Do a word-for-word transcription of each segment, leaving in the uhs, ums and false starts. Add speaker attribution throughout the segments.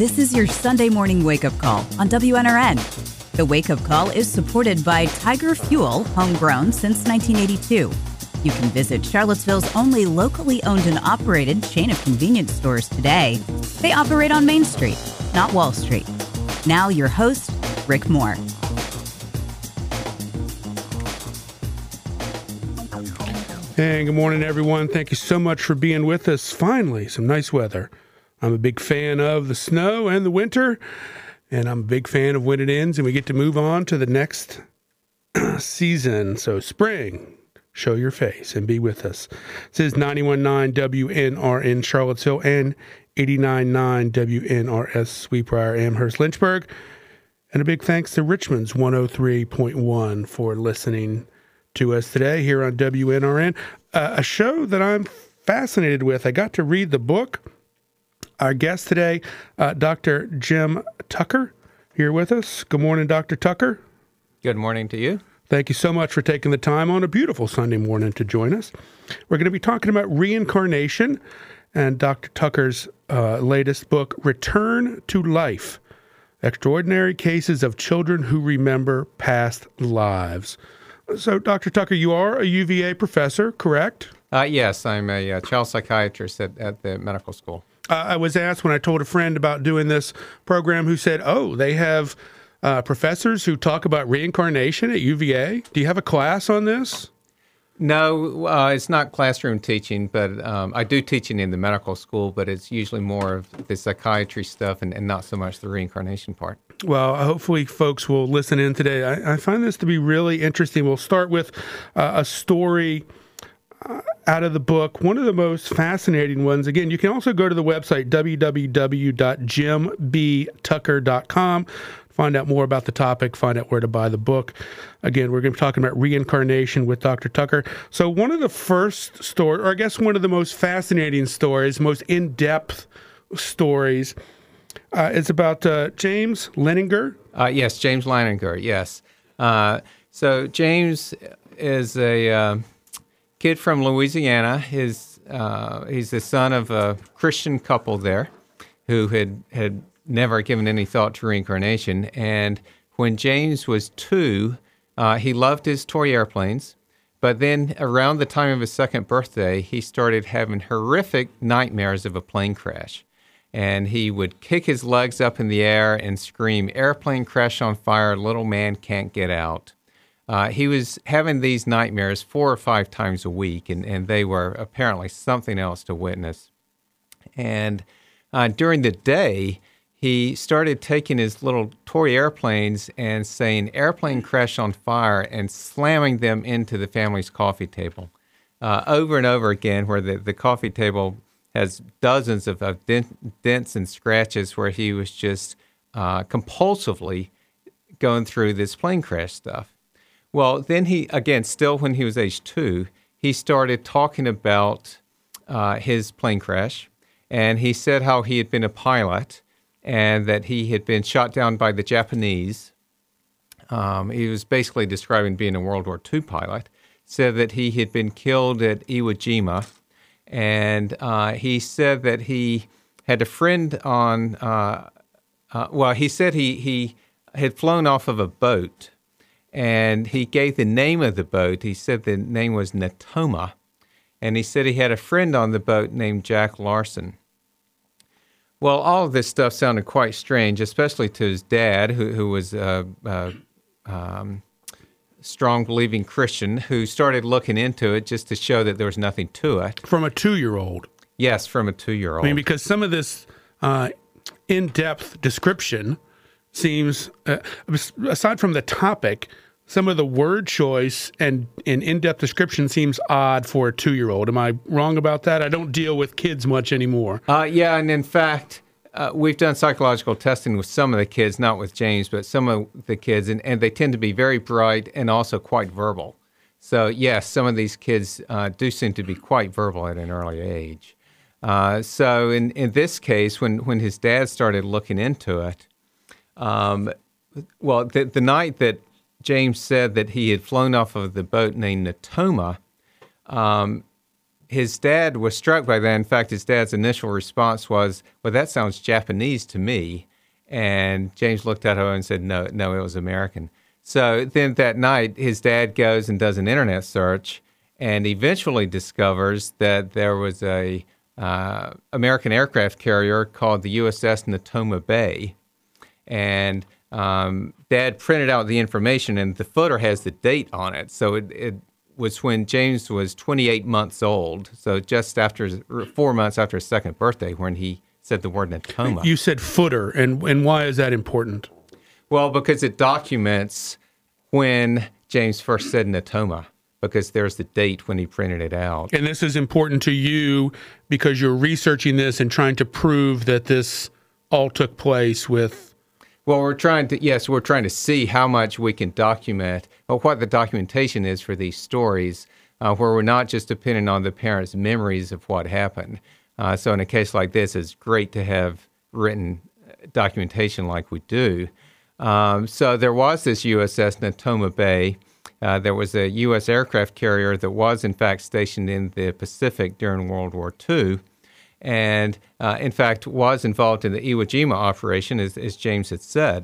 Speaker 1: This is your Sunday morning wake-up call on W N R N. The wake-up call is supported by Tiger Fuel, homegrown since nineteen eighty-two. You can visit Charlottesville's only locally owned and operated chain of convenience stores today. They operate on Main Street, not Wall Street. Now your host, Rick Moore.
Speaker 2: Hey, good morning, everyone. Thank you so much for being with us. Finally, some nice weather. I'm a big fan of the snow and the winter, and I'm a big fan of when it ends and we get to move on to the next season. So spring, show your face and be with us. This is ninety-one point nine W N R N Charlottesville and eighty-nine point nine W N R S Sweetbriar Amherst Lynchburg. And a big thanks to Richmond's one oh three point one for listening to us today here on W N R N. Uh, a show that I'm fascinated with. I got to read the book. Our guest today, uh, Doctor Jim Tucker, here with us. Good morning, Doctor Tucker.
Speaker 3: Good morning to you.
Speaker 2: Thank you so much for taking the time on a beautiful Sunday morning to join us. We're going to be talking about reincarnation and Doctor Tucker's uh, latest book, Return to Life, Extraordinary Cases of Children Who Remember Past Lives. So, Doctor Tucker, you are a U V A professor, correct?
Speaker 3: Uh, yes, I'm a uh, child psychiatrist at, at the medical school.
Speaker 2: Uh, I was asked when I told a friend about doing this program who said, oh, they have uh, professors who talk about reincarnation at U V A. Do you have a class on this?
Speaker 3: No, uh, it's not classroom teaching, but um, I do teaching in the medical school, but it's usually more of the psychiatry stuff and, and not so much the reincarnation part.
Speaker 2: Well, hopefully folks will listen in today. I, I find this to be really interesting. We'll start with uh, a story uh, out of the book, one of the most fascinating ones. Again, you can also go to the website, w w w dot jim b tucker dot com. Find out more about the topic, find out where to buy the book. Again, we're going to be talking about reincarnation with Doctor Tucker. So one of the first stories, or I guess one of the most fascinating stories, most in-depth stories, uh, is about uh, James Leininger.
Speaker 3: Uh, yes, James Leininger, yes. Uh, so James is a uh, kid from Louisiana. His, uh, he's the son of a Christian couple there who had had never given any thought to reincarnation. And when James was two, uh, he loved his toy airplanes. But then around the time of his second birthday, he started having horrific nightmares of a plane crash. And he would kick his legs up in the air and scream, "Airplane crash on fire, little man can't get out." Uh, he was having these nightmares four or five times a week, and, and they were apparently something else to witness. And uh, during the day, he started taking his little toy airplanes and saying, "Airplane crash on fire," and slamming them into the family's coffee table uh, over and over again, where the, the coffee table has dozens of, of dent, dents and scratches where he was just uh, compulsively going through this plane crash stuff. Well, then he, again, still when he was age two, he started talking about uh, his plane crash, and he said how he had been a pilot and that he had been shot down by the Japanese. Um, he was basically describing being a World War Two pilot, said that he had been killed at Iwo Jima, and uh, he said that he had a friend on, uh, uh, well, he said he, he had flown off of a boat, and he gave the name of the boat. He said the name was Natoma, and he said he had a friend on the boat named Jack Larson. Well, all of this stuff sounded quite strange, especially to his dad, who, who was a, a um, strong believing Christian, who started looking into it just to show that there was nothing to it.
Speaker 2: From a two-year-old.
Speaker 3: Yes, from a two-year-old.
Speaker 2: I mean, because some of this uh, in-depth description seems, uh, aside from the topic, some of the word choice and, and in-depth description seems odd for a two-year-old. Am I wrong about that? I don't deal with kids much anymore.
Speaker 3: Uh, yeah, and in fact, uh, we've done psychological testing with some of the kids, not with James, but some of the kids, and, and they tend to be very bright and also quite verbal. So, yes, some of these kids uh, do seem to be quite verbal at an early age. Uh, so in, in this case, when, when his dad started looking into it, um, well, the, the night that James said that he had flown off of the boat named Natoma, um, his dad was struck by that. In fact, his dad's initial response was, well, that sounds Japanese to me. And James looked at her and said, no, no, it was American. So then that night, his dad goes and does an internet search and eventually discovers that there was a uh, American aircraft carrier called the U S S Natoma Bay. And um, Dad printed out the information, and the footer has the date on it. So it, it was when James was twenty-eight months old, so just after four months after his second birthday, when he said the word Natoma.
Speaker 2: You said footer, and and why is that important?
Speaker 3: Well, because it documents when James first said Natoma, because there's the date when he printed it out.
Speaker 2: And this is important to you because you're researching this and trying to prove that this all took place with...
Speaker 3: Well, we're trying to, yes, we're trying to see how much we can document, or what the documentation is for these stories, uh, where we're not just depending on the parents' memories of what happened. Uh, so in a case like this, it's great to have written documentation like we do. Um, so there was this U S S Natoma Bay. Uh, there was a U S aircraft carrier that was, in fact, stationed in the Pacific during World War Two. And, uh, in fact, was involved in the Iwo Jima operation, as, as James had said.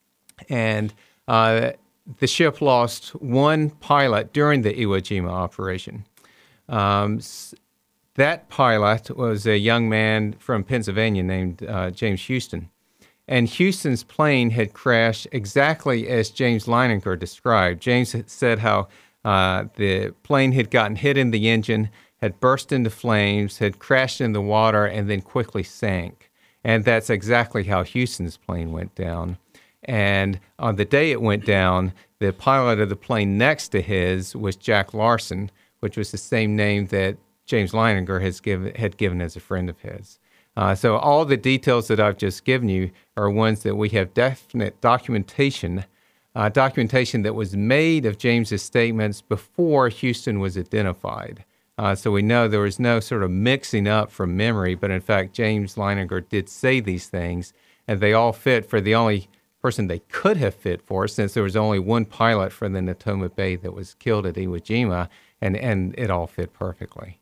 Speaker 3: And uh, the ship lost one pilot during the Iwo Jima operation. Um, that pilot was a young man from Pennsylvania named uh, James Houston. And Houston's plane had crashed exactly as James Leininger described. James had said how uh, the plane had gotten hit in the engine, had burst into flames, had crashed in the water, and then quickly sank. And that's exactly how Houston's plane went down. And on the day it went down, the pilot of the plane next to his was Jack Larson, which was the same name that James Leininger has given, had given as a friend of his. Uh, so all the details that I've just given you are ones that we have definite documentation, uh, documentation that was made of James's statements before Houston was identified. Uh, so we know there was no sort of mixing up from memory, but in fact, James Leininger did say these things, and they all fit for the only person they could have fit for, since there was only one pilot for the Natoma Bay that was killed at Iwo Jima, and, and it all fit perfectly.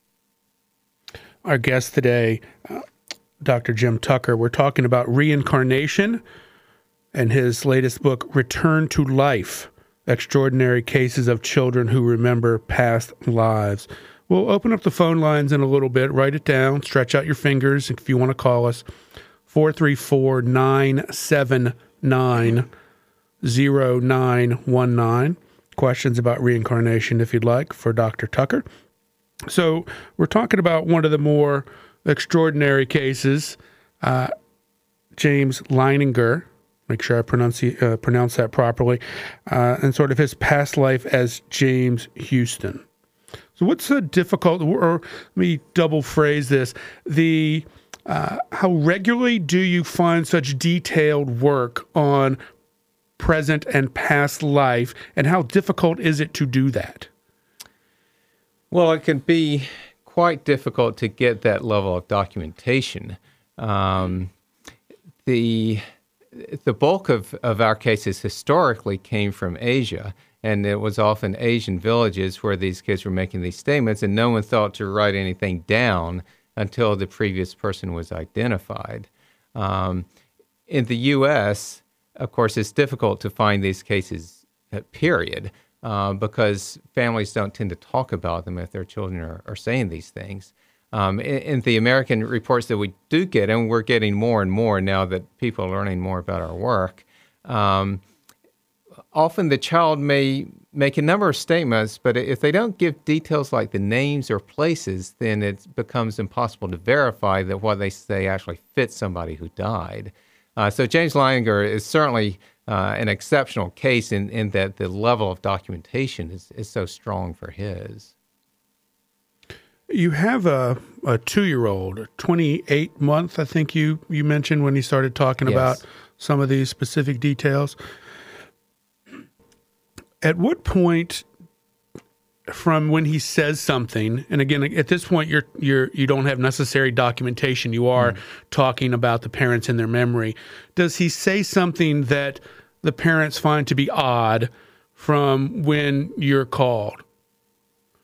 Speaker 2: Our guest today, uh, Doctor Jim Tucker, we're talking about reincarnation and his latest book, Return to Life, Extraordinary Cases of Children Who Remember Past Lives. We'll open up the phone lines in a little bit. Write it down. Stretch out your fingers if you want to call us. four three four, nine seven nine, zero nine one nine. Questions about reincarnation, if you'd like, for Doctor Tucker. So we're talking about one of the more extraordinary cases, uh, James Leininger. Make sure I pronounce, uh, pronounce that properly. Uh, and sort of his past life as James Houston. So what's the difficult, or let me double phrase this, the uh, how regularly do you find such detailed work on present and past life, and how difficult is it to do that?
Speaker 3: Well, it can be quite difficult to get that level of documentation. Um, the the bulk of, of our cases historically came from Asia, and it was often Asian villages where these kids were making these statements, and no one thought to write anything down until the previous person was identified. Um, in the U S, of course, it's difficult to find these cases, uh, period, uh, because families don't tend to talk about them if their children are, are saying these things. Um, in, in the American reports that we do get, and we're getting more and more now that people are learning more about our work, um, often the child may make a number of statements, but if they don't give details like the names or places, then it becomes impossible to verify that what they say actually fits somebody who died. Uh, so James Leininger is certainly uh, an exceptional case in, in that the level of documentation is, is so strong for his.
Speaker 2: You have a, a two-year-old, a twenty-eight month, I think you, you mentioned when you started talking
Speaker 3: Yes.
Speaker 2: about some of these specific details. At what point from when he says something, and again, at this point, you're you're you don't have necessary documentation. You are mm. talking about the parents and their memory. Does he say something that the parents find to be odd from when you're called?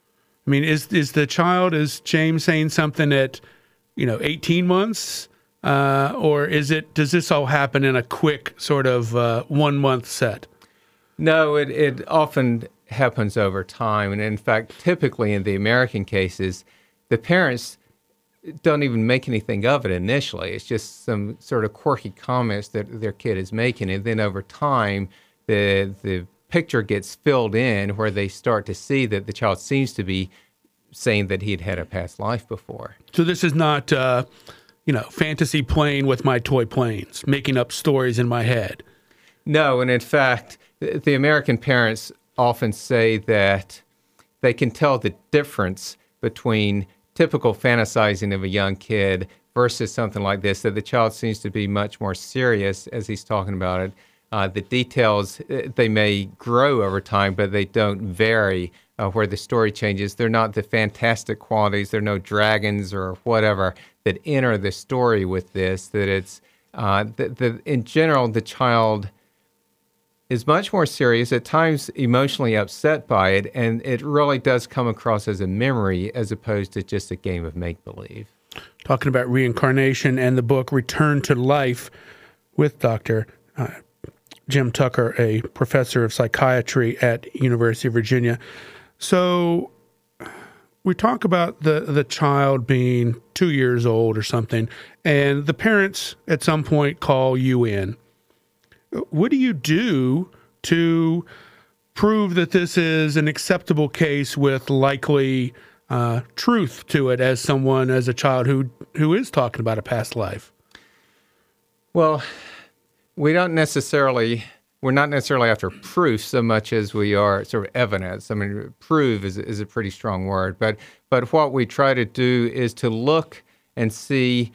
Speaker 2: I mean, is is the child, is James saying something at, you know, eighteen months? Uh, or is it, does this all happen in a quick sort of uh, one month set?
Speaker 3: No, it, it often happens over time. And in fact, typically in the American cases, the parents don't even make anything of it initially. It's just some sort of quirky comments that their kid is making. And then over time, the the picture gets filled in where they start to see that the child seems to be saying that he'd had a past life before.
Speaker 2: So this is not, uh, you know, fantasy playing with my toy planes, making up stories in my head.
Speaker 3: No, and in fact, the American parents often say that they can tell the difference between typical fantasizing of a young kid versus something like this, that the child seems to be much more serious as he's talking about it. Uh, the details, they may grow over time, but they don't vary uh, where the story changes. They're not the fantastic qualities. There are no dragons or whatever that enter the story with this, that it's, uh, the, the, in general, the child is much more serious, at times emotionally upset by it, and it really does come across as a memory as opposed to just a game of make-believe.
Speaker 2: Talking about reincarnation and the book Return to Life with Doctor Uh, Jim Tucker, a professor of psychiatry at University of Virginia. So we talk about the, the child being two years old or something, and the parents at some point call you in. What do you do to prove that this is an acceptable case with likely uh, truth to it as someone, as a child who who is talking about a past life?
Speaker 3: Well, we don't necessarily, we're not necessarily after proof so much as we are sort of evidence. I mean, prove is, is a pretty strong word, but but what we try to do is to look and see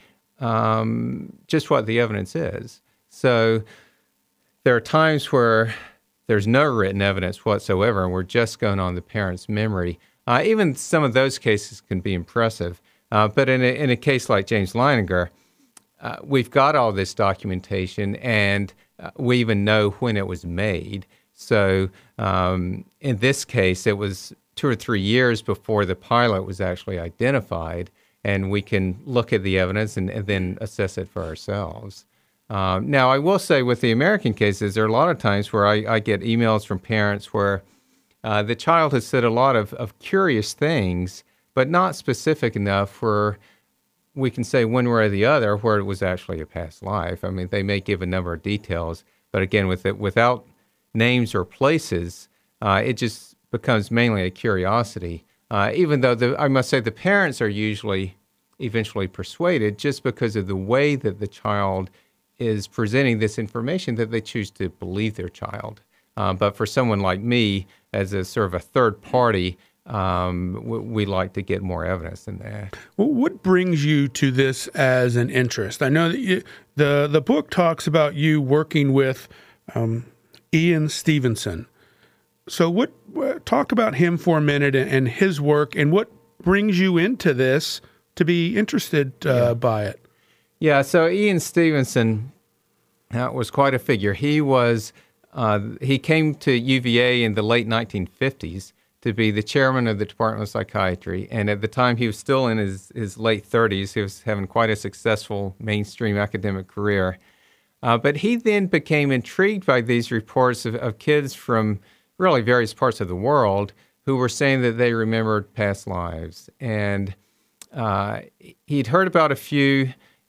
Speaker 3: um, just what the evidence is. So there are times where there's no written evidence whatsoever, and we're just going on the parent's memory. Uh, even some of those cases can be impressive. Uh, but in a, in a case like James Leininger, uh, we've got all this documentation, and uh, we even know when it was made. So um, in this case, it was two or three years before the pilot was actually identified, and we can look at the evidence and, and then assess it for ourselves. Um, now, I will say with the American cases, there are a lot of times where I, I get emails from parents where uh, the child has said a lot of, of curious things, but not specific enough where we can say one way or the other where it was actually a past life. I mean, they may give a number of details, but again, with it, without names or places, uh, it just becomes mainly a curiosity. Uh, even though the, I must say the parents are usually eventually persuaded just because of the way that the child is presenting this information, that they choose to believe their child. Uh, but for someone like me, as a sort of a third party, um, w- we like to get more evidence than that.
Speaker 2: Well, what brings you to this as an interest? I know that you, the the book talks about you working with um, Ian Stevenson. So, what uh, talk about him for a minute and, and his work, and what brings you into this to be interested uh, yeah. by it?
Speaker 3: Yeah, so Ian Stevenson uh, was quite a figure. He was uh, he came to U V A in the late nineteen fifties to be the chairman of the Department of Psychiatry, and at the time he was still in his, his late thirties. He was having quite a successful mainstream academic career. Uh, but he then became intrigued by these reports of, of kids from really various parts of the world who were saying that they remembered past lives. And uh, he'd heard about a few,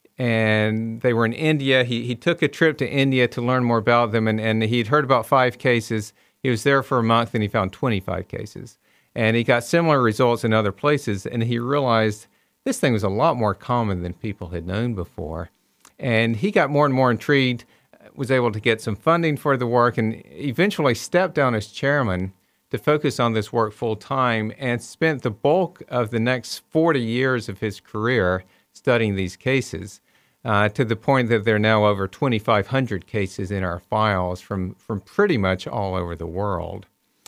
Speaker 3: and they were in India. He he took a trip to India to learn more about them, and, and he'd heard about five cases. He was there for a month, and he found twenty-five cases. And he got similar results in other places, and he realized this thing was a lot more common than people had known before. And he got more and more intrigued, was able to get some funding for the work, and eventually stepped down as chairman to focus on this work full-time, and spent the bulk of the next forty years of his career studying these cases, uh, to the point that there are now over twenty-five hundred cases in our files from, from pretty much all over the world.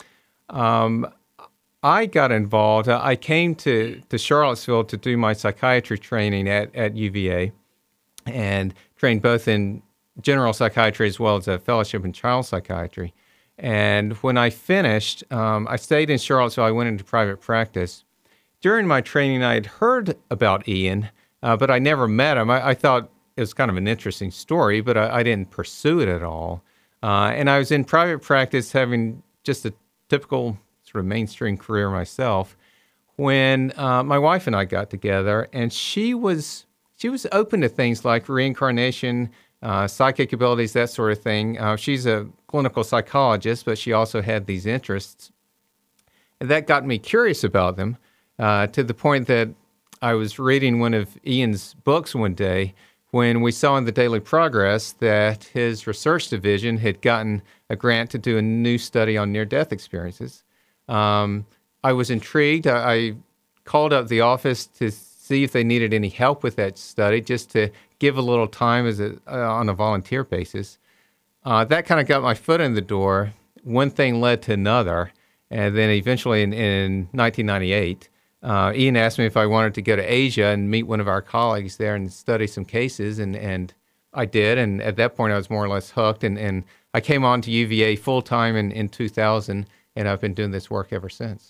Speaker 3: Um, I got involved. I came to, to Charlottesville to do my psychiatry training at, at U V A, and trained both in general psychiatry as well as a fellowship in child psychiatry. And when I finished, um, I stayed in Charlottesville. I went into private practice. during my training, I had heard about Ian, uh, but I never met him. I, I thought it was kind of an interesting story, but I, I didn't pursue it at all. Uh, and I was in private practice having just a typical sort of mainstream career myself when uh, my wife and I got together, and she was she was open to things like reincarnation, uh, psychic abilities, that sort of thing. Uh, she's a clinical psychologist, but she also had these interests. And that got me curious about them uh, to the point that I was reading one of Ian's books one day when we saw in the Daily Progress that his research division had gotten a grant to do a new study on near-death experiences. Um, I was intrigued. I, I called up the office to see if they needed any help with that study, just to give a little time as a, uh, on a volunteer basis. Uh, that kind of got my foot in the door. One thing led to another, and then eventually in, in nineteen ninety-eight, uh, Ian asked me if I wanted to go to Asia and meet one of our colleagues there and study some cases, and, and I did. And at that point, I was more or less hooked, and, and I came on to U V A full-time in, in two thousand, and I've been doing this work ever since.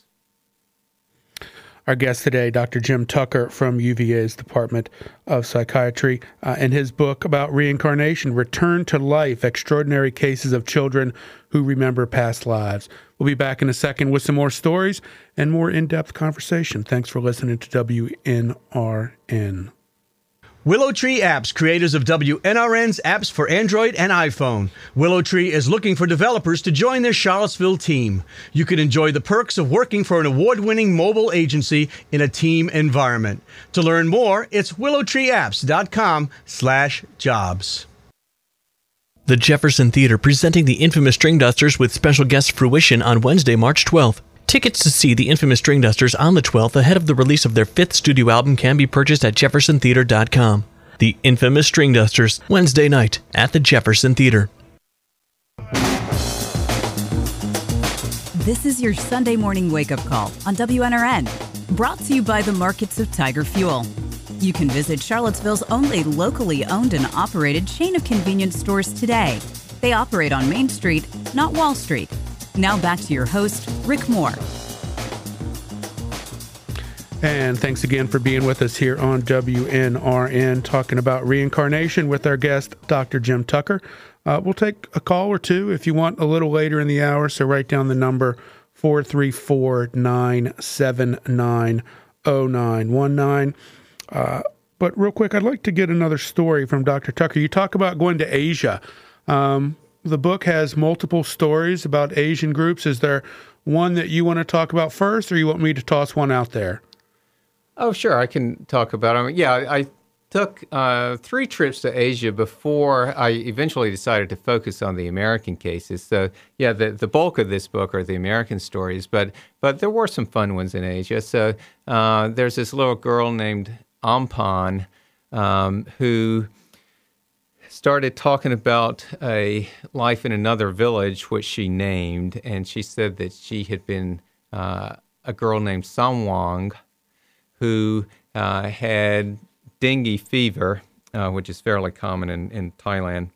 Speaker 2: Our guest today, Doctor Jim Tucker from U V A's Department of Psychiatry, uh, and his book about reincarnation, Return to Life, Extraordinary Cases of Children Who Remember Past Lives. We'll be back in a second with some more stories and more in-depth conversation. Thanks for listening to W N R N.
Speaker 4: Willow Tree Apps, creators of W N R N's apps for Android and iPhone. Willow Tree is looking for developers to join their Charlottesville team. You can enjoy the perks of working for an award-winning mobile agency in a team environment. To learn more, it's willowtreeapps.com slash jobs.
Speaker 5: The Jefferson Theater presenting the infamous String Dusters with special guest Fruition on Wednesday, March twelfth. Tickets to see the infamous String Dusters on the twelfth ahead of the release of their fifth studio album can be purchased at jefferson theater dot com. The infamous String Dusters, Wednesday night at the Jefferson Theater.
Speaker 1: This is your Sunday morning wake-up call on W N R N, brought to you by the markets of Tiger Fuel. You can visit Charlottesville's only locally owned and operated chain of convenience stores today. They operate on Main Street, not Wall Street. Now back to your host, Rick Moore.
Speaker 2: And thanks again for being with us here on W N R N, talking about reincarnation with our guest, Doctor Jim Tucker. Uh, we'll take a call or two if you want a little later in the hour, so write down the number four three four, nine seven nine, zero nine one nine. Uh, but real quick, I'd like to get another story from Doctor Tucker. You talk about going to Asia. Um, the book has multiple stories about Asian groups. Is there one that you want to talk about first, or you want me to toss one out there?
Speaker 3: Oh, sure. I can talk about them. Yeah, I took uh, three trips to Asia before I eventually decided to focus on the American cases. So, yeah, the, the bulk of this book are the American stories, but but there were some fun ones in Asia. So uh, there's this little girl named Ampan um, who started talking about a life in another village, which she named, and she said that she had been uh, a girl named Samwang who uh, had dengue fever, uh, which is fairly common in, in Thailand,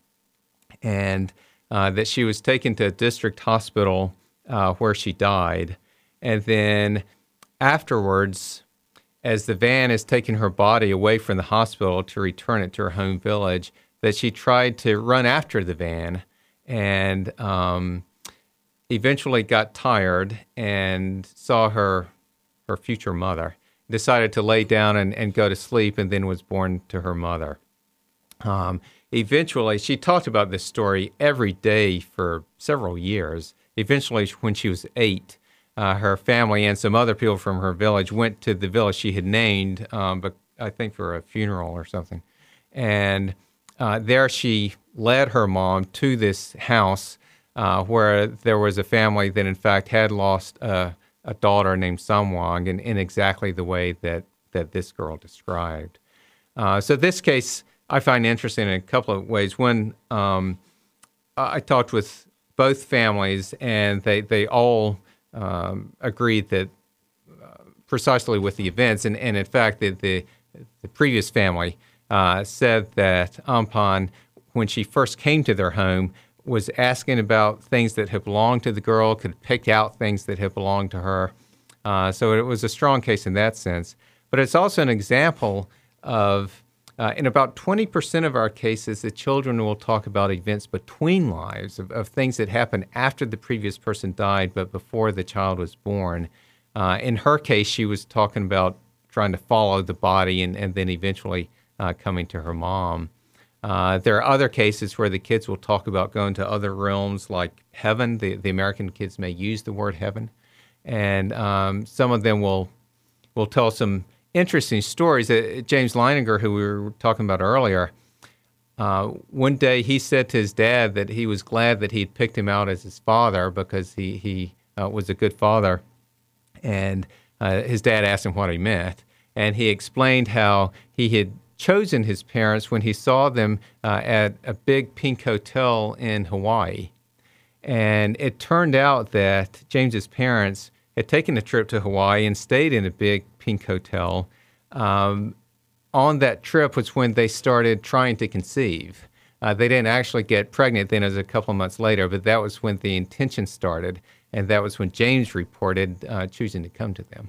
Speaker 3: and uh, that she was taken to a district hospital uh, where she died. And then afterwards, as the van is taking her body away from the hospital to return it to her home village, that she tried to run after the van and um, eventually got tired and saw her her future mother, decided to lay down and, and go to sleep, and then was born to her mother. Um, eventually, she talked about this story every day for several years. Eventually, when she was eight, uh, her family and some other people from her village went to the village she had named, um, but I think for a funeral or something. And uh, there she led her mom to this house uh, where there was a family that, in fact, had lost a, a daughter named Samwang in, in exactly the way that, that this girl described. Uh, so this case I find interesting in a couple of ways. One, um, I talked with both families, and they, they all um, agreed that uh, precisely with the events, and, and in fact, the, the, the previous family uh, said that Ampan, when she first came to their home, was asking about things that had belonged to the girl, could pick out things that had belonged to her. Uh, so it was a strong case in that sense. But it's also an example of, uh, in about twenty percent of our cases, the children will talk about events between lives, of, of things that happened after the previous person died but before the child was born. Uh, in her case, she was talking about trying to follow the body and, and then eventually uh, coming to her mom. Uh, there are other cases where the kids will talk about going to other realms like heaven. The, the American kids may use the word heaven. And um, some of them will will tell some interesting stories. Uh, James Leininger, who we were talking about earlier, uh, one day he said to his dad that he was glad that he'd picked him out as his father because he, he uh, was a good father. And uh, his dad asked him what he meant. And he explained how he had chosen his parents when he saw them uh, at a big pink hotel in Hawaii. And it turned out that James's parents had taken a trip to Hawaii and stayed in a big pink hotel. Um, on that trip was when they started trying to conceive. Uh, they didn't actually get pregnant then, it was a couple of months later, but that was when the intention started, and that was when James reported uh, choosing to come to them.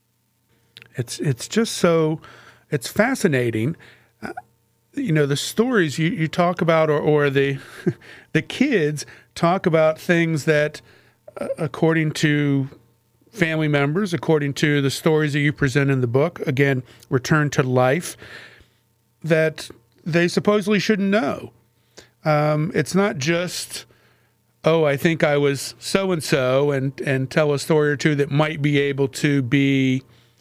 Speaker 2: It's it's just so, it's fascinating. Uh, you know, the stories you, you talk about, or, or the the kids talk about things that, uh, according to family members, according to the stories that you present in the book, again, return to life, that they supposedly shouldn't know. Um, it's not just, oh, I think I was so-and-so, and, and tell a story or two that might be able to be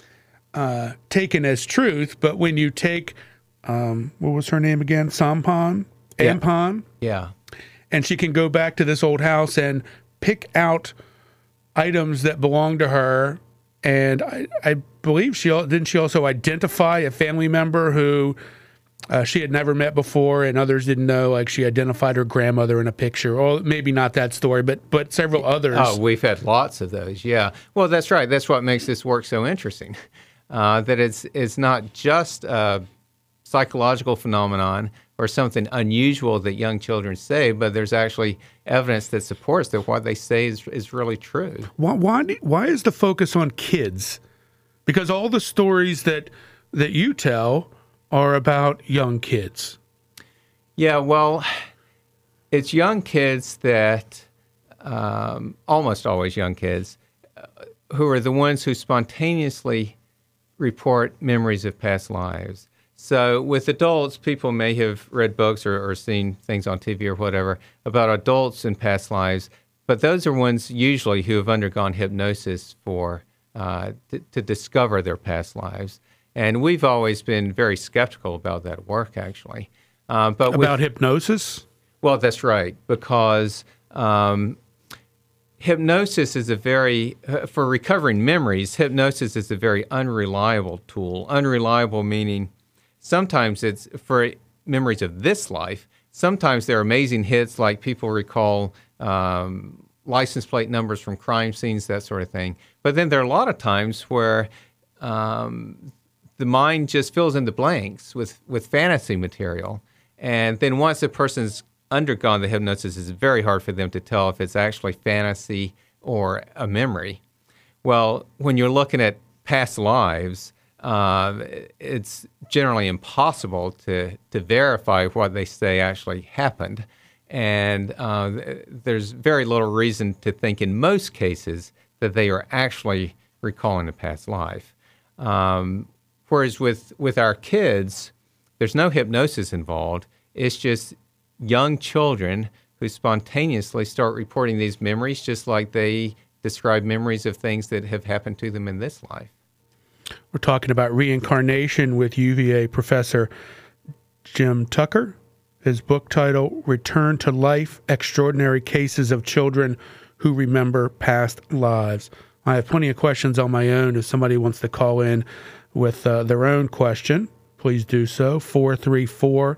Speaker 2: uh, taken as truth, but when you take, um, what was her name again? Sampan?
Speaker 3: Yeah.
Speaker 2: Ampan?
Speaker 3: Yeah.
Speaker 2: And she can go back to this old house and pick out items that belong to her. And I, I believe she didn't she also identify a family member who uh, she had never met before and others didn't know. Like she identified her grandmother in a picture, or maybe not that story, but but several others.
Speaker 3: Oh, we've had lots of those. Yeah. Well, that's right. That's what makes this work so interesting. Uh, that it's it's not just a psychological phenomenon or something unusual that young children say, but there's actually evidence that supports that what they say is, is really true.
Speaker 2: Why, why, why is the focus on kids? Because all the stories that that you tell are about young kids.
Speaker 3: Yeah, well, it's young kids that, um, almost always young kids, uh, who are the ones who spontaneously report memories of past lives. So with adults, people may have read books or, or seen things on T V or whatever about adults in past lives, but those are ones usually who have undergone hypnosis for uh, to, to discover their past lives. And we've always been very skeptical about that work, actually. Uh, but
Speaker 2: about
Speaker 3: with,
Speaker 2: hypnosis?
Speaker 3: Well, that's right, because um, hypnosis is a very, uh, for recovering memories, hypnosis is a very unreliable tool. Unreliable meaning sometimes it's for memories of this life. Sometimes they're amazing hits, like people recall um, license plate numbers from crime scenes, that sort of thing. But then there are a lot of times where um, the mind just fills in the blanks with, with fantasy material. And then once a person's undergone the hypnosis, it's very hard for them to tell if it's actually fantasy or a memory. Well, when you're looking at past lives, Uh, it's generally impossible to, to verify what they say actually happened. And uh, there's very little reason to think in most cases that they are actually recalling a past life. Um, whereas with, with our kids, there's no hypnosis involved. It's just young children who spontaneously start reporting these memories just like they describe memories of things that have happened to them in this life.
Speaker 2: We're talking about reincarnation with U V A professor Jim Tucker. His book title, Return to Life, Extraordinary Cases of Children Who Remember Past Lives. I have plenty of questions on my own. If somebody wants to call in with uh, their own question, please do so. four three four,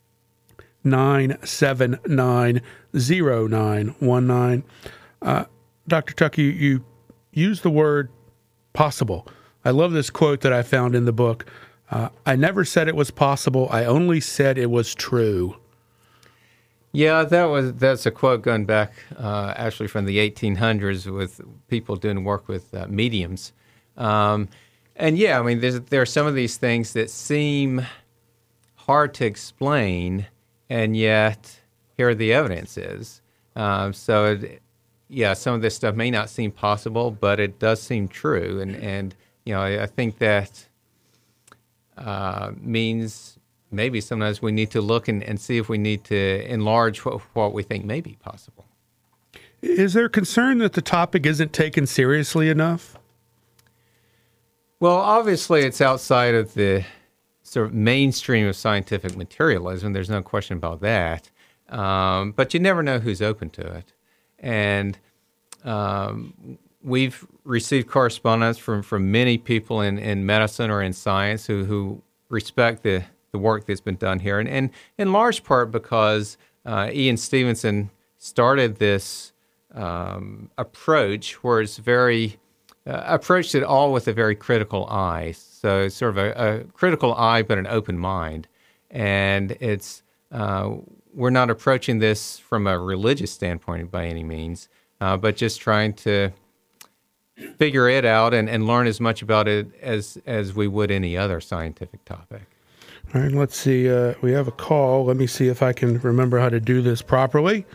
Speaker 2: nine seven nine, zero nine one nine. Uh, Doctor Tucker, you, you use the word possible. I love this quote that I found in the book. Uh, I never said it was possible. I only said it was true.
Speaker 3: Yeah, that was that's a quote going back uh, actually from the eighteen hundreds with people doing work with uh, mediums. Um, and yeah, I mean, there's, there are some of these things that seem hard to explain, and yet here the evidence is. Um, so, it, yeah, some of this stuff may not seem possible, but it does seem true. And, and you know, I, I think that uh, means maybe sometimes we need to look and, and see if we need to enlarge what, what we think may be possible.
Speaker 2: Is there concern that the topic isn't taken seriously enough?
Speaker 3: Well, obviously, it's outside of the sort of mainstream of scientific materialism. There's no question about that. Um, but you never know who's open to it. And um, we've received correspondence from, from many people in, in medicine or in science who, who respect the, the work that's been done here. And, and in large part because uh, Ian Stevenson started this um, approach where it's very... Uh, approached it all with a very critical eye. So it's sort of a, a critical eye, but an open mind. And it's uh, we're not approaching this from a religious standpoint by any means, uh, but just trying to figure it out and, and learn as much about it as, as we would any other scientific topic.
Speaker 2: All right, let's see. Uh, we have a call. Let me see if I can remember how to do this properly.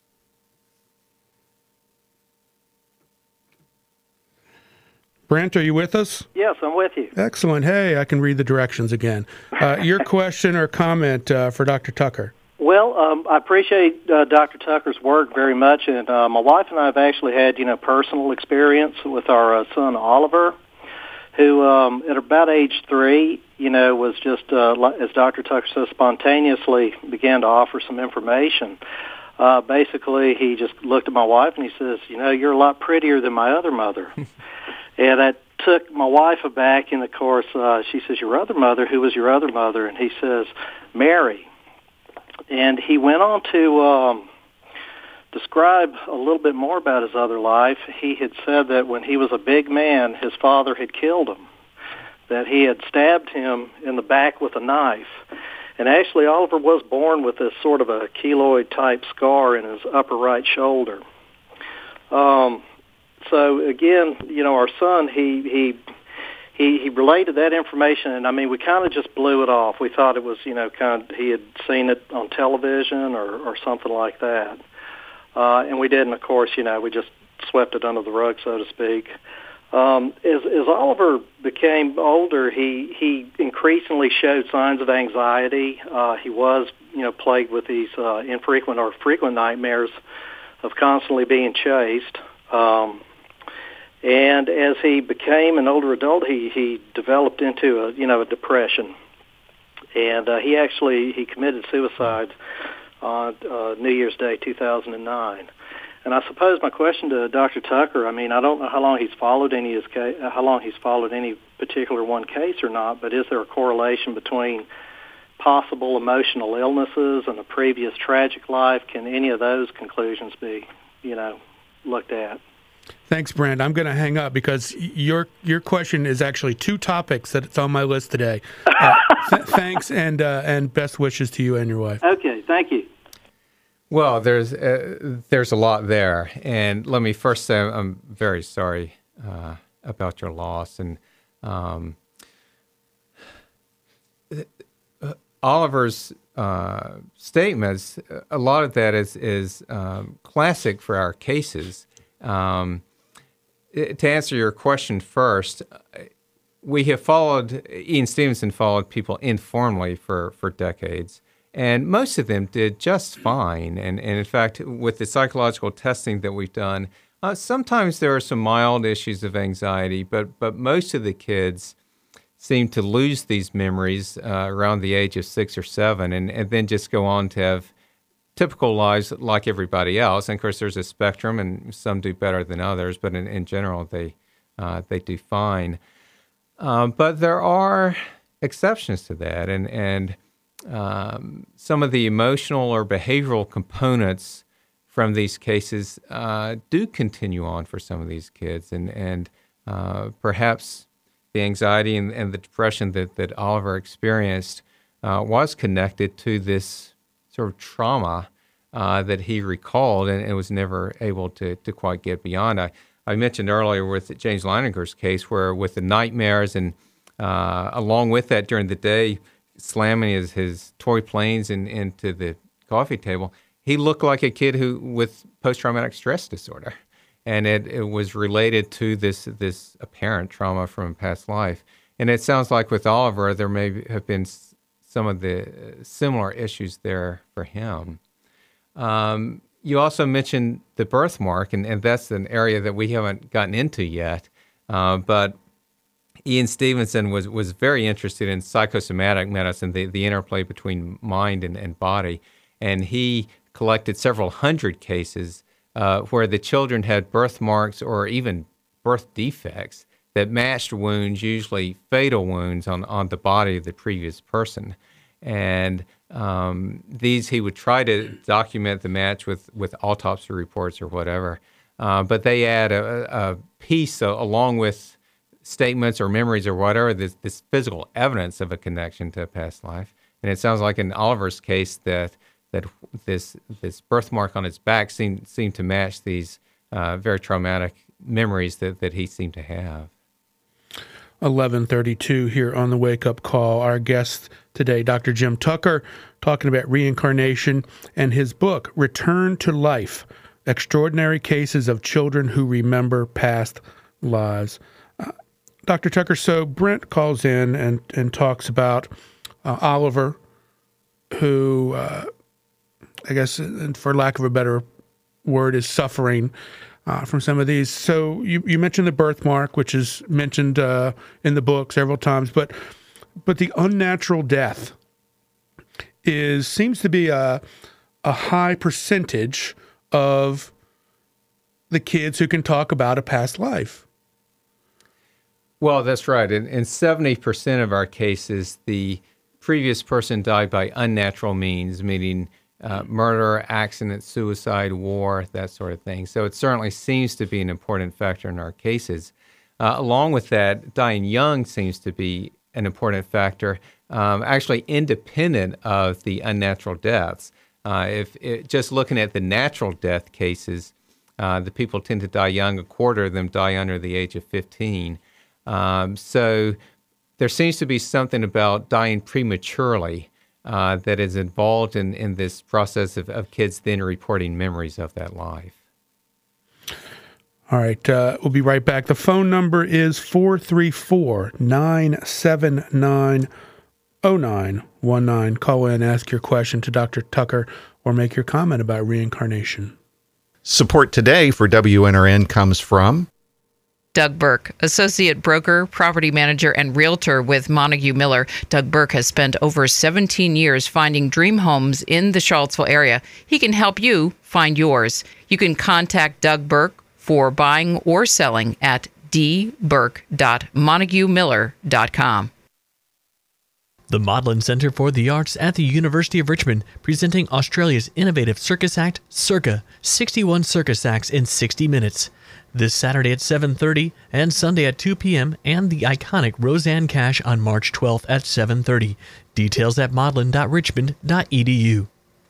Speaker 2: Brent, are you with us?
Speaker 6: Yes, I'm with you.
Speaker 2: Excellent. Hey, I can read the directions again. Uh, your question or comment uh, for Doctor Tucker?
Speaker 6: Well, um, I appreciate uh, Doctor Tucker's work very much, and uh, my wife and I have actually had, you know, personal experience with our uh, son Oliver, who um, at about age three, you know, was just, uh, as Doctor Tucker says, spontaneously began to offer some information. Uh, basically, he just looked at my wife and he says, you know, you're a lot prettier than my other mother. And that took my wife aback, and of course, uh, she says, your other mother, who was your other mother? And he says, Mary. And he went on to um, describe a little bit more about his other life. He had said that when he was a big man, his father had killed him, that he had stabbed him in the back with a knife. And actually, Oliver was born with this sort of a keloid-type scar in his upper right shoulder. Um, so, again, you know, our son, he he he, he related that information, and, I mean, we kind of just blew it off. We thought it was, you know, kind of he had seen it on television or, or something like that. Uh, and we didn't, of course, you know, we just swept it under the rug, so to speak. Um, as, as Oliver became older, he, he increasingly showed signs of anxiety. Uh, he was, you know, plagued with these uh, infrequent or frequent nightmares of constantly being chased. Um, and as he became an older adult, he, he developed into a, you know, a depression. And uh, he actually, he committed suicide on uh, New Year's Day, two thousand nine. And I suppose my question to Doctor Tucker, I mean, I don't know how long he's followed any of his case, how long he's followed any particular one case or not, but is there a correlation between possible emotional illnesses and a previous tragic life? Can any of those conclusions be, you know, looked at?
Speaker 2: Thanks, Brent. I'm going to hang up because your your question is actually two topics that it's on my list today. Uh, th- thanks, and uh, and best wishes to you and your wife.
Speaker 6: Okay, thank you.
Speaker 3: Well, there's uh, there's a lot there, and let me first say I'm very sorry uh, about your loss. And um, uh, Oliver's uh, statements, a lot of that is is um, classic for our cases. Um, to answer your question first, we have followed Ian Stevenson followed people informally for for decades. And most of them did just fine. And, and in fact, with the psychological testing that we've done, uh, sometimes there are some mild issues of anxiety, but, but most of the kids seem to lose these memories uh, around the age of six or seven and, and then just go on to have typical lives like everybody else. And of course, there's a spectrum, and some do better than others, but in, in general, they, uh, they do fine. Um, but there are exceptions to that, and and Um, some of the emotional or behavioral components from these cases uh, do continue on for some of these kids, and and uh, perhaps the anxiety and, and the depression that, that Oliver experienced uh, was connected to this sort of trauma uh, that he recalled and, and was never able to, to quite get beyond. I, I mentioned earlier with James Leininger's case, where with the nightmares and uh, along with that during the day, slamming his, his toy planes in, into the coffee table, he looked like a kid who with post-traumatic stress disorder. And it, it was related to this this apparent trauma from a past life. And it sounds like with Oliver, there may have been some of the similar issues there for him. Um, you also mentioned the birthmark, and, and that's an area that we haven't gotten into yet. Uh, but Ian Stevenson was, was very interested in psychosomatic medicine, the, the interplay between mind and, and body. And he collected several hundred cases uh, where the children had birthmarks or even birth defects that matched wounds, usually fatal wounds, on, on the body of the previous person. And um, these he would try to document the match with, with autopsy reports or whatever. Uh, but they add a, a piece uh, along with statements or memories or whatever, this, this physical evidence of a connection to a past life. And it sounds like in Oliver's case that that this this birthmark on his back seemed seemed to match these uh, very traumatic memories that, that he seemed to have.
Speaker 2: eleven thirty-two here on the Wake Up Call. Our guest today, Doctor Jim Tucker, talking about reincarnation and his book, Return to Life, Extraordinary Cases of Children Who Remember Past Lives. Uh, Doctor Tucker, so Brent calls in and, and talks about uh, Oliver, who, uh, I guess, for lack of a better word, is suffering Uh, from some of these. So you, you mentioned the birthmark, which is mentioned uh, in the book several times, but but the unnatural death is seems to be a a high percentage of the kids who can talk about a past life.
Speaker 3: Well, that's right. In, in seventy percent of our cases, the previous person died by unnatural means, meaning Uh, murder, accident, suicide, war, that sort of thing. So it certainly seems to be an important factor in our cases. Uh, along with that, dying young seems to be an important factor, um, actually independent of the unnatural deaths. Uh, if it, just looking at the natural death cases, uh, the people tend to die young. A quarter of them die under the age of fifteen. Um, so there seems to be something about dying prematurely Uh, that is involved in, in this process of, of kids then reporting memories of that life.
Speaker 2: All right, uh, we'll be right back. The phone number is four three four, nine seven nine, zero nine one nine. Call in, ask your question to Doctor Tucker, or make your comment about reincarnation.
Speaker 7: Support today for W N R N comes from
Speaker 8: Doug Burke, associate broker, property manager, and realtor with Montague Miller. Doug Burke has spent over seventeen years finding dream homes in the Charlottesville area. He can help you find yours. You can contact Doug Burke for buying or selling at d burke dot montague miller dot com.
Speaker 5: The Maudlin Centre for the Arts at the University of Richmond, presenting Australia's innovative circus act, Circa, sixty-one circus acts in sixty minutes. This Saturday at seven thirty and Sunday at two p.m. and the iconic Roseanne Cash on March twelfth at seven thirty. Details at maudlin dot richmond dot e d u.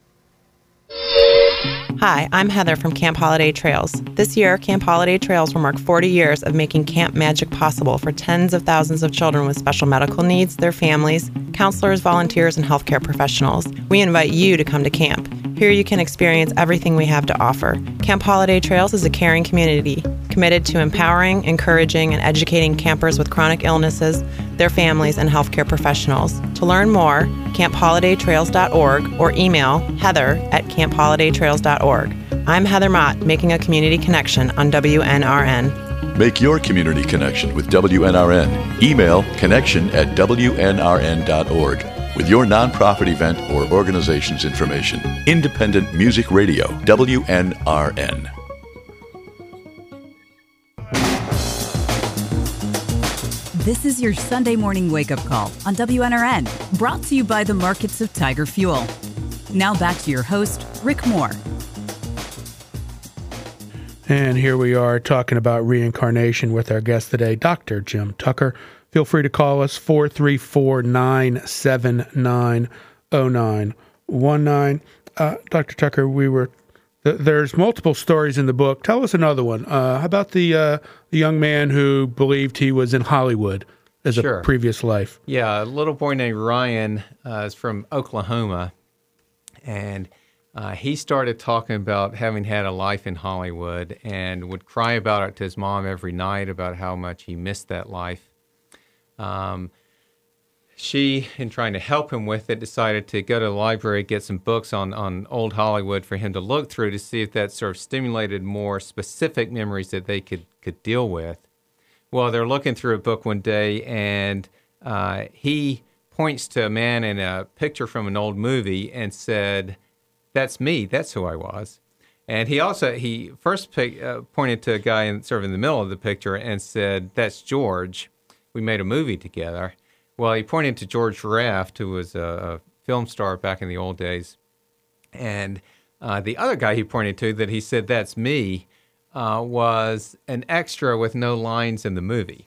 Speaker 9: Hi, I'm Heather from Camp Holiday Trails. This year, Camp Holiday Trails will mark forty years of making camp magic possible for tens of thousands of children with special medical needs, their families, counselors, volunteers, and healthcare professionals. We invite you to come to camp. Here you can experience everything we have to offer. Camp Holiday Trails is a caring community committed to empowering, encouraging, and educating campers with chronic illnesses, their families, and healthcare professionals. To learn more, camp holiday trails dot org or email heather at camp holiday trails dot org. I'm Heather Mott, making a community connection on W N R N.
Speaker 10: Make your community connection with W N R N. Email connection at w n r n dot org with your nonprofit event or organization's information. Independent Music Radio, W N R N.
Speaker 1: This is your Sunday morning wake-up call on W N R N, brought to you by the markets of Tiger Fuel. Now back to your host, Rick Moore.
Speaker 2: And here we are talking about reincarnation with our guest today, Doctor Jim Tucker. Feel free to call us, four three four, nine seven nine, zero nine one nine. Uh, Doctor Tucker, we were th- there's multiple stories in the book. Tell us another one. Uh, how about the, uh, the young man who believed he was in Hollywood as
Speaker 3: Sure.
Speaker 2: a previous life?
Speaker 3: Yeah, a little boy named Ryan uh, is from Oklahoma, and uh, he started talking about having had a life in Hollywood and would cry about it to his mom every night about how much he missed that life. Um, she, in trying to help him with it, decided to go to the library, get some books on, on old Hollywood for him to look through to see if that sort of stimulated more specific memories that they could, could deal with. Well, they're looking through a book one day, and uh, he points to a man in a picture from an old movie and said, "That's me. That's who I was." And he also, he first pick, uh, pointed to a guy in, sort of in the middle of the picture and said, "That's George. We made a movie together." Well, he pointed to George Raft, who was a, a film star back in the old days. And uh, the other guy he pointed to that he said, "That's me," uh, was an extra with no lines in the movie.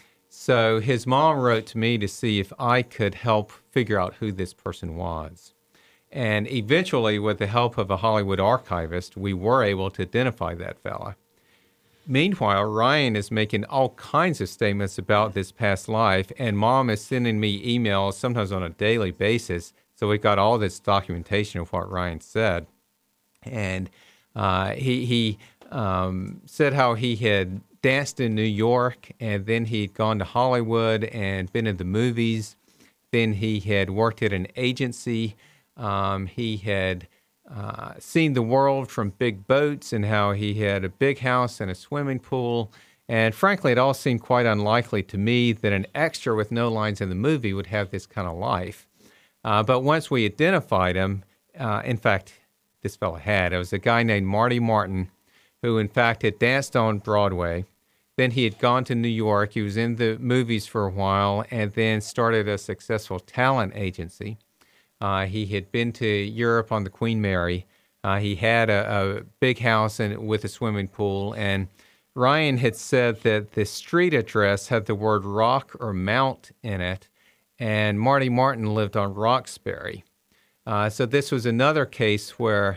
Speaker 3: So his mom wrote to me to see if I could help figure out who this person was. And eventually, with the help of a Hollywood archivist, we were able to identify that fella. Meanwhile, Ryan is making all kinds of statements about this past life, and Mom is sending me emails sometimes on a daily basis. So we got all this documentation of what Ryan said. And uh, he, he um, said how he had danced in New York, and then he'd gone to Hollywood and been in the movies. Then he had worked at an agency. Um, he had uh, seen the world from big boats and how he had a big house and a swimming pool. And frankly, it all seemed quite unlikely to me that an extra with no lines in the movie would have this kind of life. Uh, but once we identified him, uh, in fact, this fellow had, it was a guy named Marty Martin, who in fact had danced on Broadway. Then he had gone to New York. He was in the movies for a while and then started a successful talent agency. Uh, he had been to Europe on the Queen Mary. Uh, he had a, a big house and with a swimming pool. And Ryan had said that the street address had the word Rock or Mount in it. And Marty Martin lived on Roxbury. Uh, so this was another case where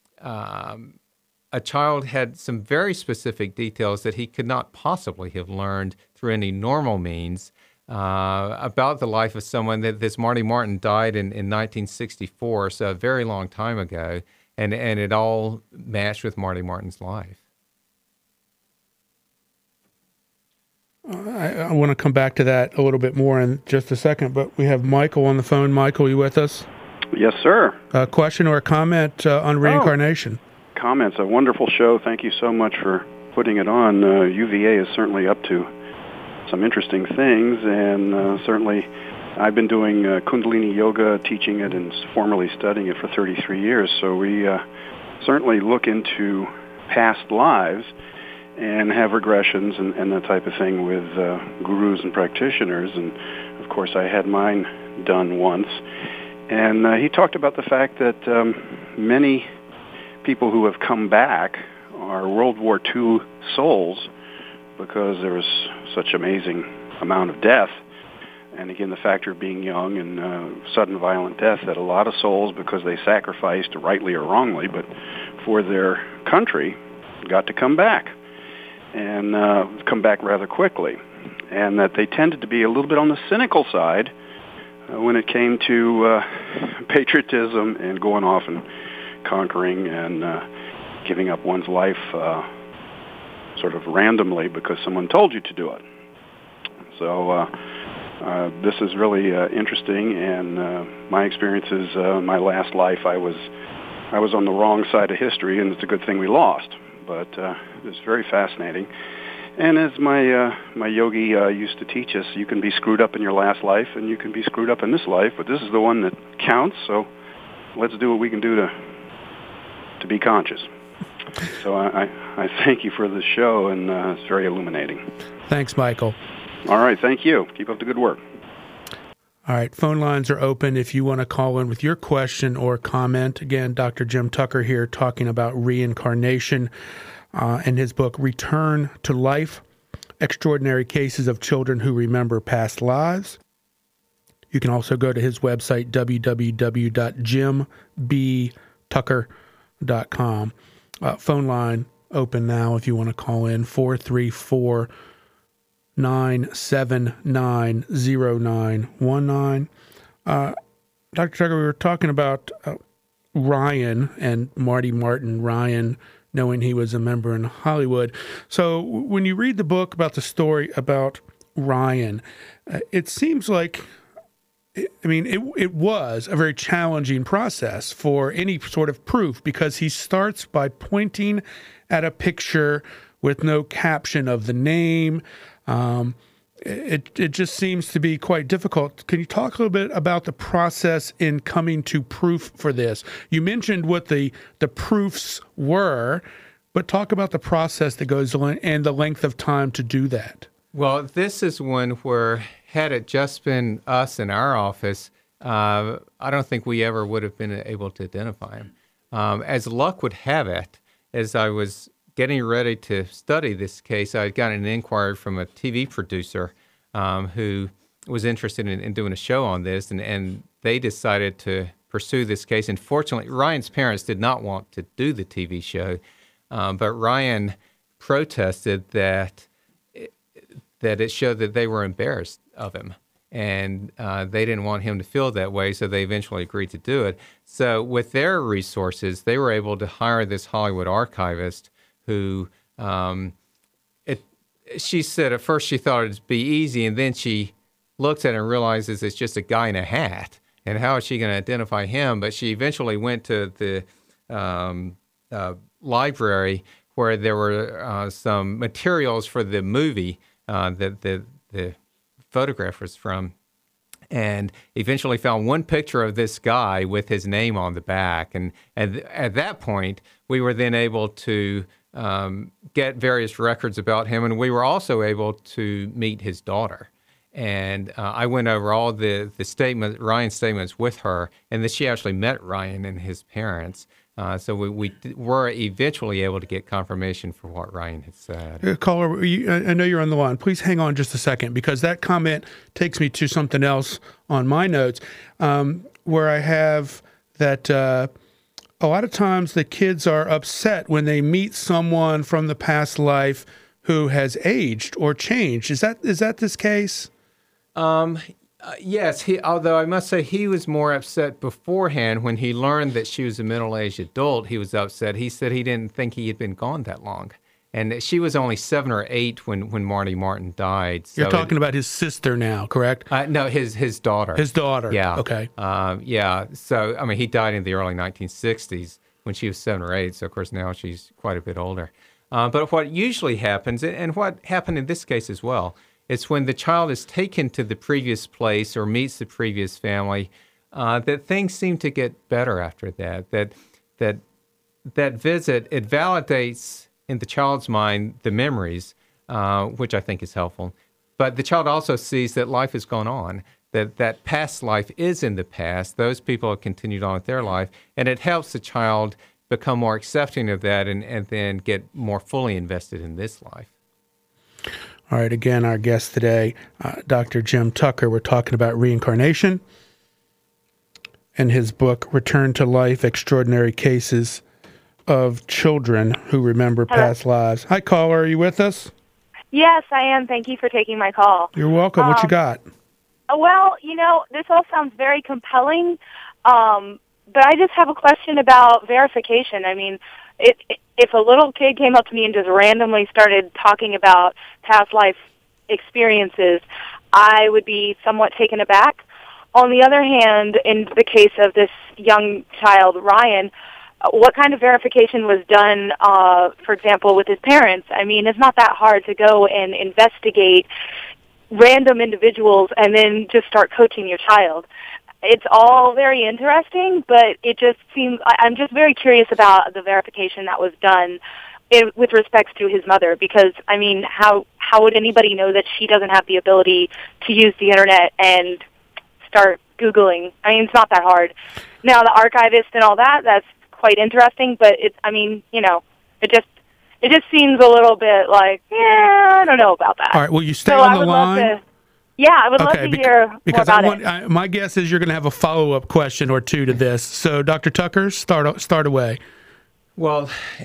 Speaker 3: um, a child had some very specific details that he could not possibly have learned through any normal means uh, about the life of someone. That this Marty Martin died in, in nineteen sixty-four, so a very long time ago, and, and it all matched with Marty Martin's life.
Speaker 2: I, I want to come back to that a little bit more in just a second, but we have Michael on the phone. Michael, you with us?
Speaker 11: Yes, sir.
Speaker 2: A question or a comment uh, on reincarnation?
Speaker 11: Oh, comments. A wonderful show. Thank you so much for putting it on. Uh, U V A is certainly up to some interesting things, and uh, certainly I've been doing uh, Kundalini Yoga, teaching it and formerly studying it for thirty-three years, so we uh, certainly look into past lives and have regressions and, and that type of thing with uh, gurus and practitioners. And, of course, I had mine done once. And uh, he talked about the fact that um, many people who have come back are World War Two souls because there was such amazing amount of death. And, again, the factor of being young and uh, sudden violent death, that a lot of souls, because they sacrificed, rightly or wrongly, but for their country, got to come back. and uh, come back rather quickly, and that they tended to be a little bit on the cynical side uh, when it came to uh, patriotism and going off and conquering and uh, giving up one's life uh, sort of randomly because someone told you to do it. So uh, uh, this is really uh, interesting, and uh, my experience is uh, my last life I was I was on the wrong side of history, and it's a good thing we lost. But uh, it's very fascinating. And as my uh, my yogi uh, used to teach us, you can be screwed up in your last life, and you can be screwed up in this life, but this is the one that counts, so let's do what we can do to to be conscious. So I, I, I thank you for the show, and uh, it's very illuminating.
Speaker 2: Thanks, Michael.
Speaker 11: All right, thank you. Keep up the good work.
Speaker 2: All right, phone lines are open if you want to call in with your question or comment. Again, Doctor Jim Tucker here talking about reincarnation uh, in his book, Return to Life, Extraordinary Cases of Children Who Remember Past Lives. You can also go to his website, w w w dot jim b tucker dot com. uh, phone line open now if you want to call in, four three four, nine seven nine, zero nine one nine. Uh, Doctor Tucker, we were talking about uh, Ryan and Marty Martin, Ryan, knowing he was a member in Hollywood. So when you read the book about the story about Ryan, uh, it seems like, I mean, it it was a very challenging process for any sort of proof, because he starts by pointing at a picture with no caption of the name. Um, it it just seems to be quite difficult. Can you talk a little bit about the process in coming to proof for this? You mentioned what the the proofs were, but talk about the process that goes on and the length of time to do that.
Speaker 3: Well, this is one where, had it just been us in our office, uh, I don't think we ever would have been able to identify him. Um, as luck would have it, as I was getting ready to study this case, I got an inquiry from a T V producer um, who was interested in, in doing a show on this, and, and they decided to pursue this case. And fortunately, Ryan's parents did not want to do the T V show, um, but Ryan protested that that it showed that they were embarrassed of him, and uh, they didn't want him to feel that way, so they eventually agreed to do it. So with their resources, they were able to hire this Hollywood archivist who, um, it, she said at first she thought it'd be easy, and then she looks at it and realizes it's just a guy in a hat, and how is she going to identify him? But she eventually went to the um, uh, library where there were uh, some materials for the movie Uh, that the the photograph was from, and eventually found one picture of this guy with his name on the back. And, and at that point, we were then able to um, get various records about him, and we were also able to meet his daughter. And uh, I went over all the, the statement, Ryan's statements with her, and then she actually met Ryan and his parents. Uh, so we, we were eventually able to get confirmation for what Ryan had said.
Speaker 2: Uh, caller, you, I know you're on the line. Please hang on just a second, because that comment takes me to something else on my notes, um, where I have that uh, a lot of times the kids are upset when they meet someone from the past life who has aged or changed. Is that is that this case?
Speaker 3: Um. Uh, yes, he, although I must say he was more upset beforehand. When he learned that she was a middle-aged adult, he was upset. He said he didn't think he had been gone that long. And she was only seven or eight when, when Marty Martin died. So
Speaker 2: You're talking it, about his sister now, correct?
Speaker 3: Uh, no, his his daughter.
Speaker 2: His daughter,
Speaker 3: yeah.
Speaker 2: Okay.
Speaker 3: Um, yeah, so, I mean, he died in the early nineteen sixties when she was seven or eight, so of course now she's quite a bit older. Uh, but what usually happens, and what happened in this case as well, it's when the child is taken to the previous place or meets the previous family, uh, that things seem to get better after that. That that that visit, it validates in the child's mind the memories, uh, which I think is helpful. But the child also sees that life has gone on, that that past life is in the past. Those people have continued on with their life, and it helps the child become more accepting of that and, and then get more fully invested in this life.
Speaker 2: All right, again, our guest today, uh, Doctor Jim Tucker. We're talking about reincarnation and his book, Return to Life, Extraordinary Cases of Children Who Remember
Speaker 12: Hello.
Speaker 2: Past Lives. Hi, caller. Are you with us?
Speaker 12: Yes, I am. Thank you for taking my call.
Speaker 2: You're welcome. What
Speaker 12: um,
Speaker 2: you got?
Speaker 12: Well, you know, this all sounds very compelling, um, but I just have a question about verification. I mean, it, it, if a little kid came up to me and just randomly started talking about past life experiences, I would be somewhat taken aback. On the other hand, in the case of this young child, Ryan, what kind of verification was done, uh, for example, with his parents? I mean, it's not that hard to go and investigate random individuals and then just start coaching your child. It's all very interesting, but it just seems, I'm just very curious about the verification that was done in, with respects to his mother, because, I mean, how, how would anybody know that she doesn't have the ability to use the Internet and start Googling? I mean, it's not that hard. Now, the archivist and all that, that's quite interesting, but it's, I mean, you know, it just, it just seems a little bit like, yeah, I don't know about that.
Speaker 2: All right, will you stay
Speaker 12: so
Speaker 2: on
Speaker 12: I
Speaker 2: the
Speaker 12: would
Speaker 2: line?
Speaker 12: Love to, yeah, I would
Speaker 2: okay,
Speaker 12: love to
Speaker 2: beca-
Speaker 12: hear
Speaker 2: because
Speaker 12: more about
Speaker 2: I want,
Speaker 12: it.
Speaker 2: I, my guess is you're going to have a follow-up question or two to this. So, Doctor Tucker, start start away.
Speaker 3: Well,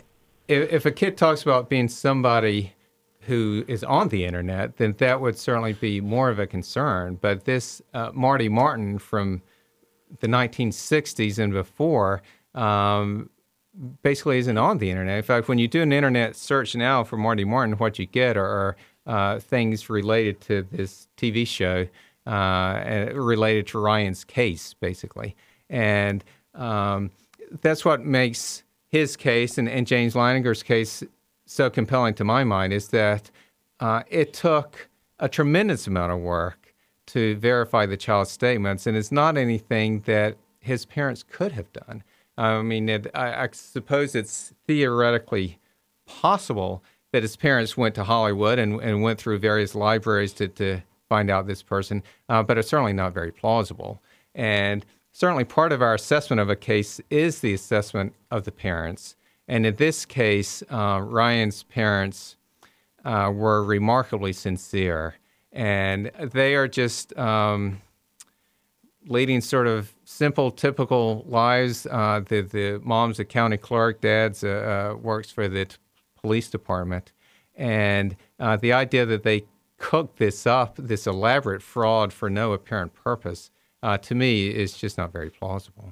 Speaker 3: if, if a kid talks about being somebody who is on the internet, then that would certainly be more of a concern. But this uh, Marty Martin from the nineteen sixties and before um, basically isn't on the internet. In fact, when you do an internet search now for Marty Martin, what you get are uh, things related to this T V show, uh, related to Ryan's case, basically. And um, that's what makes his case and, and James Leininger's case so compelling to my mind, is that uh, it took a tremendous amount of work to verify the child's statements, and it's not anything that his parents could have done. I mean, it, I, I suppose it's theoretically possible that his parents went to Hollywood and, and went through various libraries to, to find out this person, uh, but it's certainly not very plausible. And certainly part of our assessment of a case is the assessment of the parents. And in this case, uh, Ryan's parents uh, were remarkably sincere, and they are just um, leading sort of simple, typical lives. Uh, the the mom's a county clerk, dad's uh, uh, works for the t- police department, and uh, the idea that they cooked this up, this elaborate fraud for no apparent purpose, uh, to me is just not very plausible.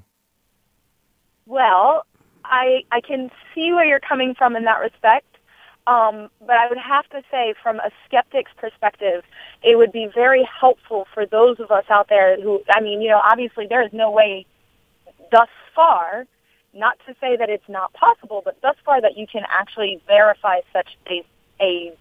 Speaker 12: Well, I I can see where you're coming from in that respect, um, but I would have to say from a skeptic's perspective, it would be very helpful for those of us out there who, I mean, you know, obviously there is no way thus far, not to say that it's not possible, but thus far that you can actually verify such a, a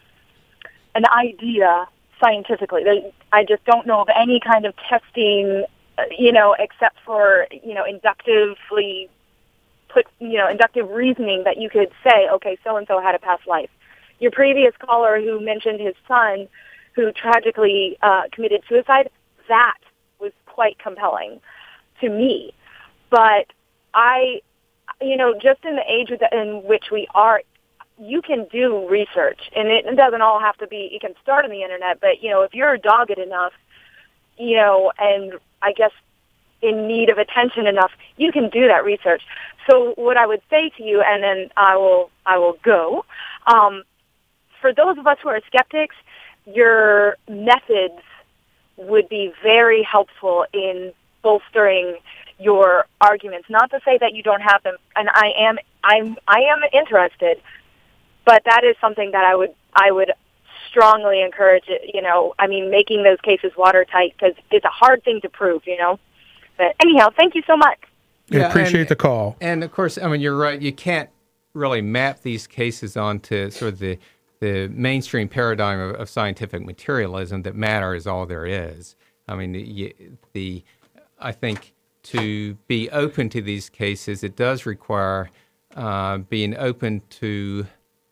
Speaker 12: an idea scientifically. There, I just don't know of any kind of testing, you know, except for, you know, inductively put, you know, inductive reasoning that you could say, okay, so-and-so had a past life. Your previous caller who mentioned his son who tragically uh, committed suicide, that was quite compelling to me. But I, you know, just in the age in which we are, you can do research, and it doesn't all have to be, you can start on the internet, but, you know, if you're dogged enough, you know, and I guess in need of attention enough, you can do that research. So what I would say to you, and then I will I will go, um, for those of us who are skeptics, your methods would be very helpful in bolstering your arguments. Not to say that you don't have them, and I am I'm I am interested, but that is something that I would I would strongly encourage. You know, I mean, making those cases watertight, because it's a hard thing to prove. You know. But anyhow, thank you so much.
Speaker 2: Yeah, appreciate
Speaker 3: and,
Speaker 2: the call.
Speaker 3: And of course, I mean, you're right. You can't really map these cases onto sort of the the mainstream paradigm of, of scientific materialism, that matter is all there is. I mean, the, the I think to be open to these cases, it does require uh, being open to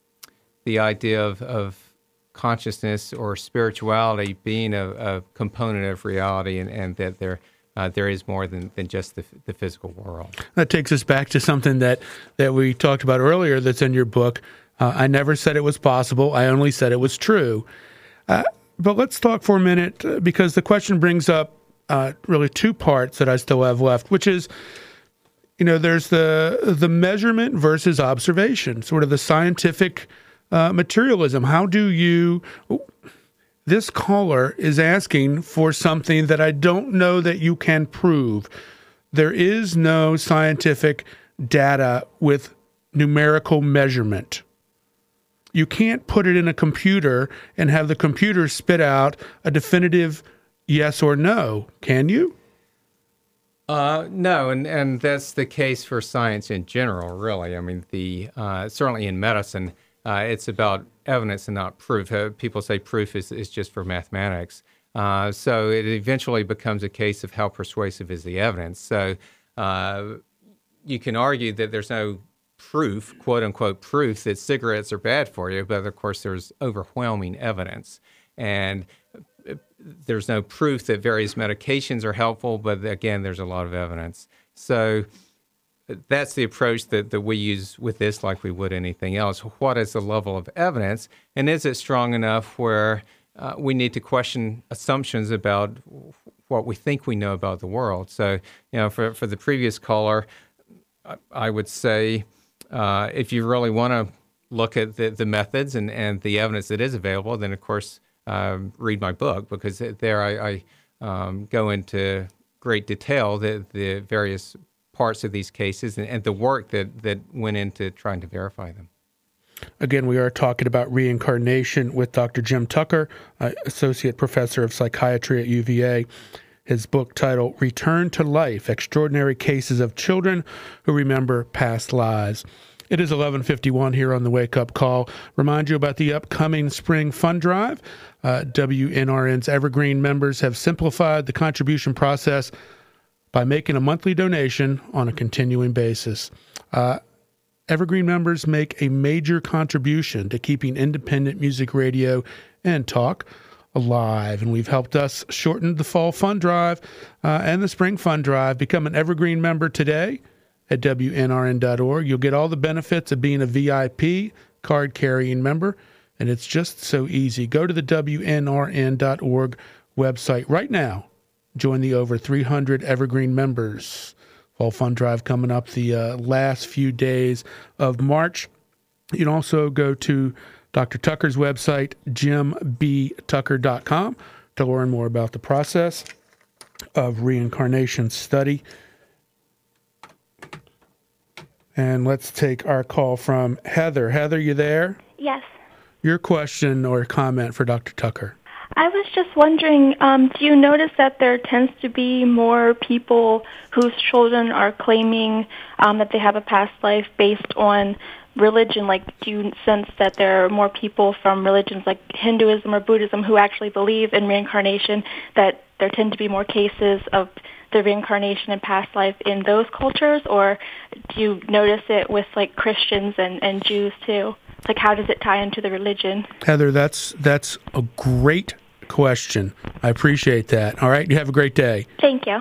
Speaker 3: the idea of, of consciousness or spirituality being a, a component of reality, and, and that there Uh, there is more than, than just the, the physical world.
Speaker 2: That takes us back to something that, that we talked about earlier that's in your book. Uh, I never said it was possible. I only said it was true. Uh, but let's talk for a minute, uh, because the question brings up uh, really two parts that I still have left, which is, you know, there's the the measurement versus observation, sort of the scientific uh, materialism. How do you... This caller is asking for something that I don't know that you can prove. There is no scientific data with numerical measurement. You can't put it in a computer and have the computer spit out a definitive yes or no, can you?
Speaker 3: Uh, no, and, and that's the case for science in general, really. I mean, the uh, certainly in medicine, uh, it's about evidence and not proof. Uh, people say proof is, is just for mathematics. Uh, so it eventually becomes a case of how persuasive is the evidence. So uh, you can argue that there's no proof, quote unquote proof, that cigarettes are bad for you, but of course there's overwhelming evidence. And there's no proof that various medications are helpful, but again, there's a lot of evidence. So that's the approach that, that we use with this, like we would anything else. What is the level of evidence, and is it strong enough where uh, we need to question assumptions about what we think we know about the world? So, you know, for, for the previous caller, I, I would say uh, if you really want to look at the, the methods and, and the evidence that is available, then of course um, read my book, because there I, I um, go into great detail the, the various parts of these cases and, and the work that, that went into trying to verify them.
Speaker 2: Again, we are talking about reincarnation with Doctor Jim Tucker, uh, Associate Professor of Psychiatry at U V A. His book title, Return to Life, Extraordinary Cases of Children Who Remember Past Lives. It is eleven fifty-one here on the Wake Up Call. Remind you about the upcoming Spring Fund Drive. Uh, W N R N's Evergreen members have simplified the contribution process by making a monthly donation on a continuing basis. Uh, Evergreen members make a major contribution to keeping independent music radio and talk alive, and we've helped us shorten the Fall Fund Drive uh, and the Spring Fund Drive. Become an Evergreen member today at W N R N dot org. You'll get all the benefits of being a V I P card-carrying member, and it's just so easy. Go to the W N R N dot org website right now. Join the over three hundred Evergreen members. Fall Fund Drive coming up the uh, last few days of March. You can also go to Doctor Tucker's website, jim b tucker dot com, to learn more about the process of reincarnation study. And let's take our call from Heather. Heather, you there?
Speaker 13: Yes.
Speaker 2: Your question or comment for Doctor Tucker.
Speaker 13: I was just wondering, um, do you notice that there tends to be more people whose children are claiming um, that they have a past life based on religion? Like, do you sense that there are more people from religions like Hinduism or Buddhism who actually believe in reincarnation, that there tend to be more cases of the reincarnation and past life in those cultures? Or do you notice it with, like, Christians and, and Jews, too? Like, how does it tie into the religion?
Speaker 2: Heather, that's that's a great question. I appreciate that. All right, you have a great day.
Speaker 13: Thank you.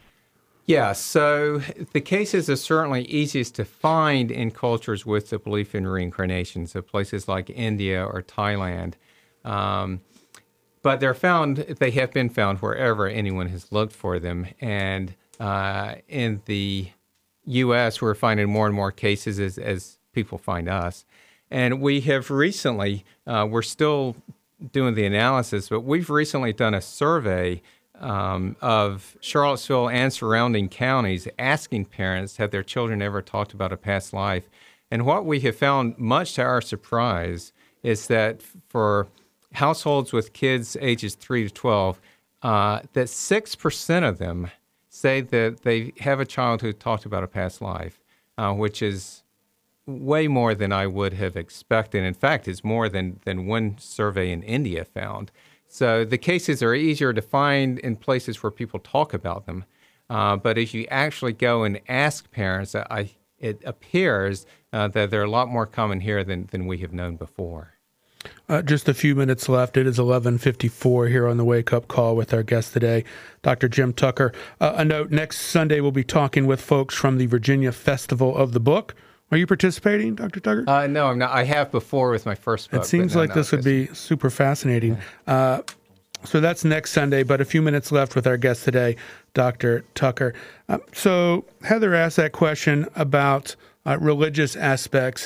Speaker 3: Yeah, so the cases are certainly easiest to find in cultures with the belief in reincarnation, so places like India or Thailand. Um, but they're found, they have been found wherever anyone has looked for them. And uh, in the U S, we're finding more and more cases as, as people find us. And we have recently, uh, we're still doing the analysis, but we've recently done a survey um, of Charlottesville and surrounding counties asking parents, have their children ever talked about a past life? And what we have found, much to our surprise, is that for households with kids ages three to twelve, uh, that six percent of them say that they have a child who talked about a past life, uh, which is way more than I would have expected. In fact, it's more than, than one survey in India found. So the cases are easier to find in places where people talk about them. Uh, but if you actually go and ask parents, I, it appears uh, that they're a lot more common here than, than we have known before.
Speaker 2: Uh, just a few minutes left. It is eleven fifty-four here on the Wake Up Call with our guest today, Doctor Jim Tucker. Uh, a note, next Sunday we'll be talking with folks from the Virginia Festival of the Book. Are you participating, Doctor Tucker?
Speaker 3: Uh, no, I'm not. I have before with my first book.
Speaker 2: It seems
Speaker 3: no,
Speaker 2: like
Speaker 3: no,
Speaker 2: this would be super fascinating. Uh, so that's next Sunday, but a few minutes left with our guest today, Doctor Tucker. Uh, so Heather asked that question about uh, religious aspects.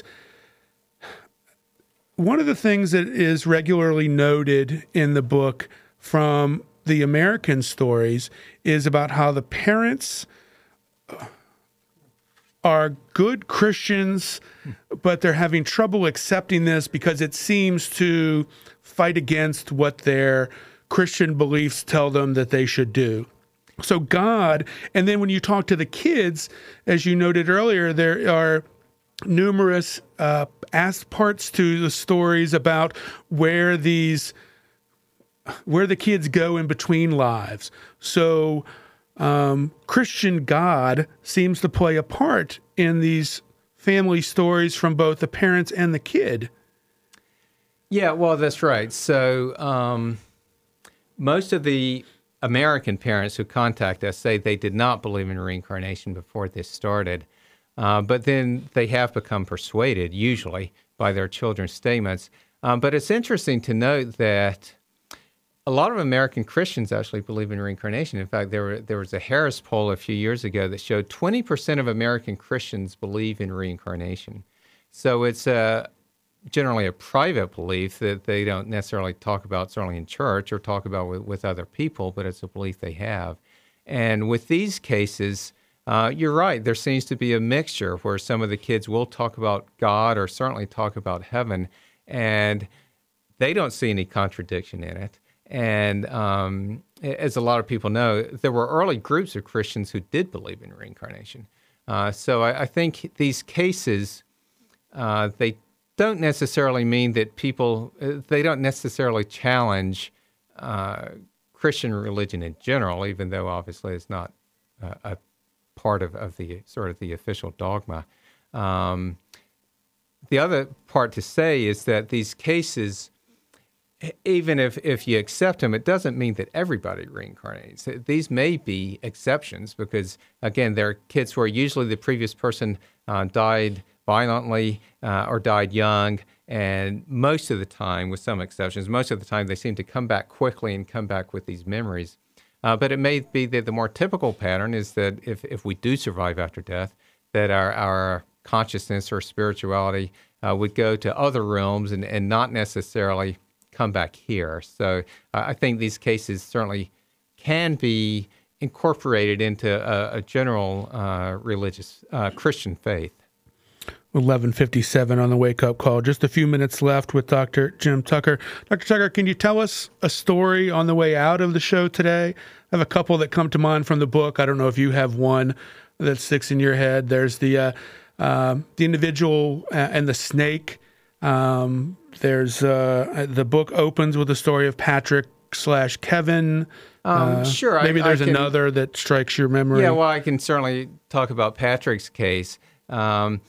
Speaker 2: One of the things that is regularly noted in the book from the American stories is about how the parents are good Christians, but they're having trouble accepting this because it seems to fight against what their Christian beliefs tell them that they should do. So God, and then when you talk to the kids, as you noted earlier, there are numerous uh, as parts to the stories about where these, where the kids go in between lives. So um, Christian God seems to play a part in these family stories from both the parents and the kid.
Speaker 3: Yeah, well, that's right. So um, most of the American parents who contact us say they did not believe in reincarnation before this started. Uh, but then they have become persuaded, usually, by their children's statements. Um, but it's interesting to note that a lot of American Christians actually believe in reincarnation. In fact, there were, there was a Harris poll a few years ago that showed twenty percent of American Christians believe in reincarnation. So it's a, generally a private belief that they don't necessarily talk about, certainly in church, or talk about with, with other people, but it's a belief they have. And with these cases, uh, you're right, there seems to be a mixture where some of the kids will talk about God or certainly talk about heaven, and they don't see any contradiction in it. And um, as a lot of people know, there were early groups of Christians who did believe in reincarnation. Uh, so I, I think these cases, uh, they don't necessarily mean that people, they don't necessarily challenge uh, Christian religion in general, even though obviously it's not uh, a part of, of the sort of the official dogma. Um, the other part to say is that these cases, even if, if you accept them, it doesn't mean that everybody reincarnates. These may be exceptions because, again, there are kids where usually the previous person uh, died violently uh, or died young, and most of the time, with some exceptions, most of the time they seem to come back quickly and come back with these memories. Uh, but it may be that the more typical pattern is that if, if we do survive after death, that our, our consciousness or spirituality uh, would go to other realms and, and not necessarily come back here. So uh, I think these cases certainly can be incorporated into a, a general uh, religious uh, Christian faith.
Speaker 2: eleven fifty-seven on the wake-up call. Just a few minutes left with Doctor Jim Tucker. Doctor Tucker, can you tell us a story on the way out of the show today? I have a couple that come to mind from the book. I don't know if you have one that sticks in your head. There's the uh, uh, the individual and the snake. Um, there's uh, the book opens with the story of Patrick slash Kevin.
Speaker 3: Um,
Speaker 2: uh,
Speaker 3: sure.
Speaker 2: Maybe
Speaker 3: I,
Speaker 2: there's
Speaker 3: I can,
Speaker 2: another that strikes your memory.
Speaker 3: Yeah, well, I can certainly talk about Patrick's case. Um,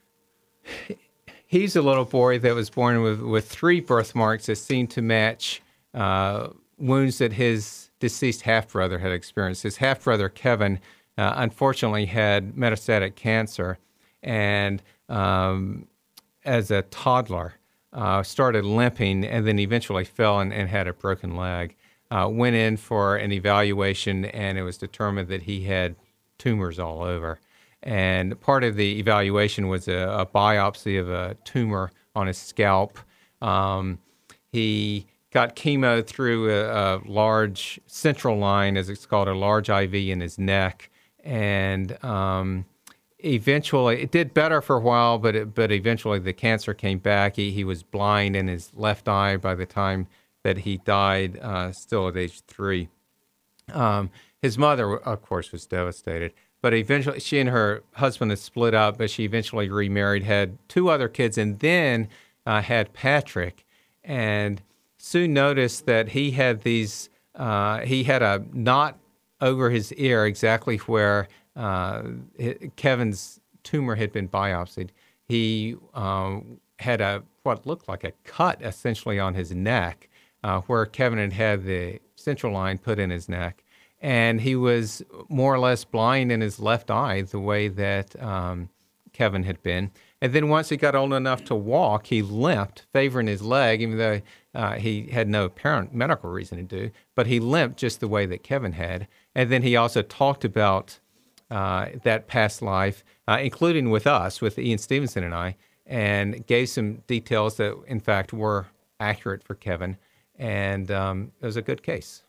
Speaker 3: he's a little boy that was born with, with three birthmarks that seemed to match uh, wounds that his deceased half-brother had experienced. His half-brother, Kevin, uh, unfortunately had metastatic cancer, and um, as a toddler, uh, started limping and then eventually fell and, and had a broken leg. Uh, went in for an evaluation, and it was determined that he had tumors all over. And part of the evaluation was a, a biopsy of a tumor on his scalp. Um, he got chemo through a, a large central line, as it's called, a large I V in his neck. And um, eventually, it did better for a while, but it, but eventually the cancer came back. He, he was blind in his left eye by the time that he died, uh, still at age three. Um, his mother, of course, was devastated. But eventually, she and her husband had split up, but she eventually remarried, had two other kids, and then uh, had Patrick. And soon noticed that he had these, uh, he had a knot over his ear exactly where uh, Kevin's tumor had been biopsied. He um, had a what looked like a cut essentially on his neck, uh, where Kevin had had the central line put in his neck. And he was more or less blind in his left eye, the way that um, Kevin had been. And then once he got old enough to walk, he limped, favoring his leg, even though uh, he had no apparent medical reason to do. But he limped just the way that Kevin had. And then he also talked about uh, that past life, uh, including with us, with Ian Stevenson and I, and gave some details that, in fact, were accurate for Kevin. And um, it was a good case.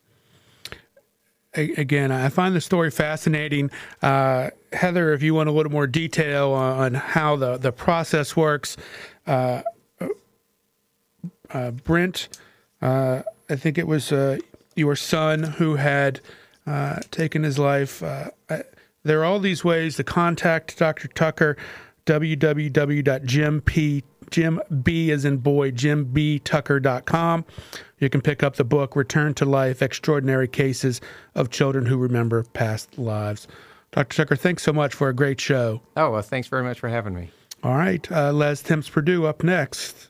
Speaker 2: Again, I find the story fascinating. Uh, Heather, if you want a little more detail on how the, the process works, uh, uh, Brent, uh, I think it was uh, your son who had uh, taken his life. Uh, there are all these ways to contact Doctor Tucker, w w w dot jim p Jim B as in boy, jim b tucker dot com. You can pick up the book, Return to Life, Extraordinary Cases of Children Who Remember Past Lives. Doctor Tucker, thanks so much for a great show.
Speaker 3: Oh, well, thanks very much for having me.
Speaker 2: All right. Uh, Les Temps Purdue up next.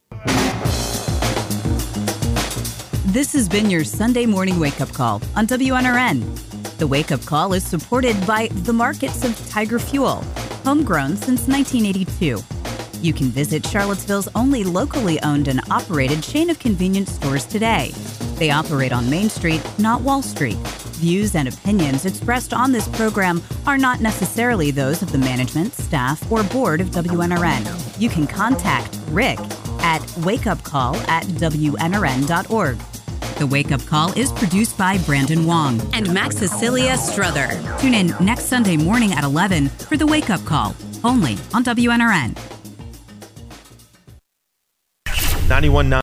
Speaker 1: This has been your Sunday morning wake-up call on W N R N. The wake-up call is supported by the markets of Tiger Fuel, homegrown since nineteen eighty-two. You can visit Charlottesville's only locally owned and operated chain of convenience stores today. They operate on Main Street, not Wall Street. Views and opinions expressed on this program are not necessarily those of the management, staff, or board of W N R N. You can contact Rick at wakeupcall at W N R N dot org. The Wake Up Call is produced by Brandon Wong and Max Cecilia Struther. Tune in next Sunday morning at eleven for The Wake Up Call, only on W N R N.
Speaker 14: ninety-one point nine